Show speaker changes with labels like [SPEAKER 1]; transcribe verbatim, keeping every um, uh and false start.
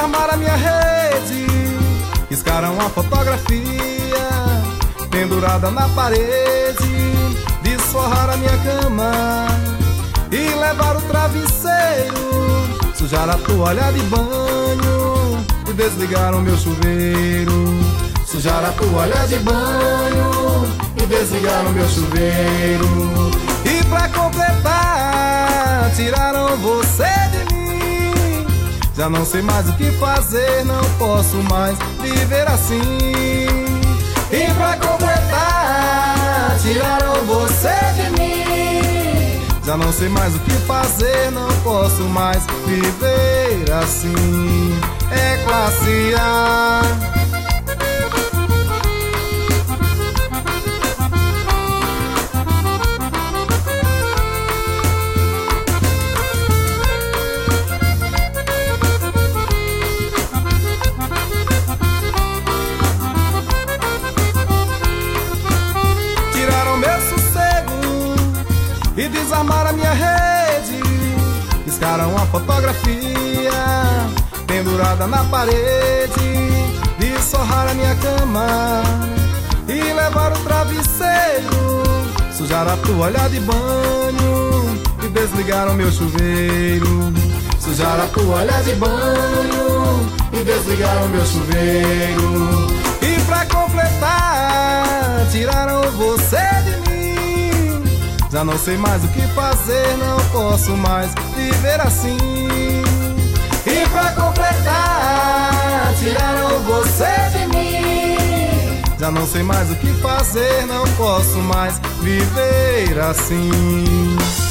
[SPEAKER 1] desarmaram a minha rede, riscaram a fotografia pendurada na parede, desforraram a minha cama e levaram o travesseiro, sujaram a toalha de banho e desligaram meu chuveiro. Sujaram a toalha de banho e desligaram meu chuveiro. E pra completar, tiraram você de mim. Já não sei mais o que fazer, não posso mais viver assim. E pra completar, tiraram você de mim. Já não sei mais o que fazer, não posso mais viver assim. É classe A. E desarmaram a minha rede, riscaram a fotografia pendurada na parede, desforraram a minha cama e levaram o travesseiro, sujaram a toalha de banho e desligaram meu chuveiro. Sujaram a toalha de banho e desligaram meu chuveiro. E pra completar, tiraram você de mim. Já não sei mais o que fazer, não posso mais viver assim. E pra completar, tiraram você de mim. Já não sei mais o que fazer, não posso mais viver assim.